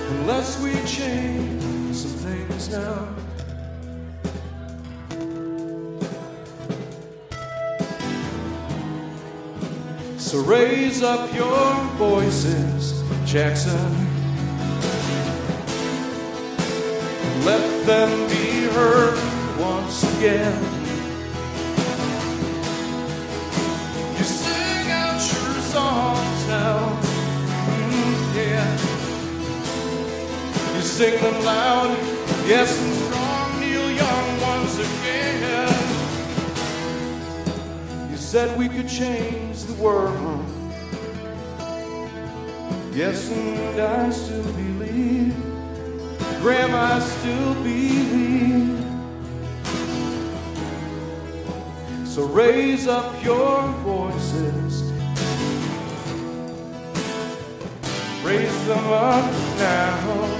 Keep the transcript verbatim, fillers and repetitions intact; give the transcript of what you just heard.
unless we change some things now. So raise up your voices, Jackson. Let them be heard once again. You sing out your songs now, mm, yeah. You sing them loud, yes, and strong, Neil Young once again. You said we could change the world, yes, and I still believe. Graham, I still believe. So raise up your voices, raise them up now.